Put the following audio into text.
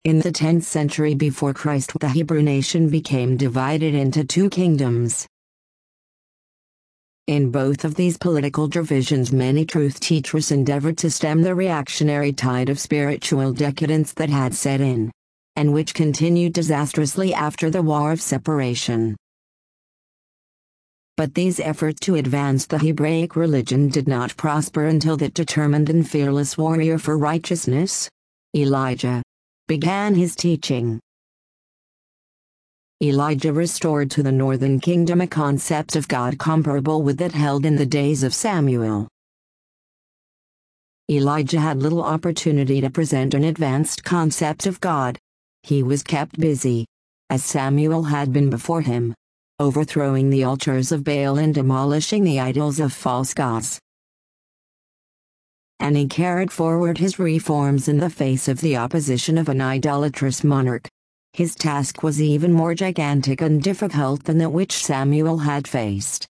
In the 10th century before Christ, the Hebrew nation became divided into two kingdoms. In both of these political divisions, many truth teachers endeavored to stem the reactionary tide of spiritual decadence that had set in, and which continued disastrously after the War of Separation. But these efforts to advance the Hebraic religion did not prosper until that determined and fearless warrior for righteousness, Elijah, began his teaching. Elijah restored to the northern kingdom a concept of God comparable with that held in the days of Samuel. Elijah had little opportunity to present an advanced concept of God. He was kept busy, as Samuel had been before him, overthrowing the altars of Baal and demolishing the idols of false gods. And he carried forward his reforms in the face of the opposition of an idolatrous monarch. His task was even more gigantic and difficult than that which Samuel had faced.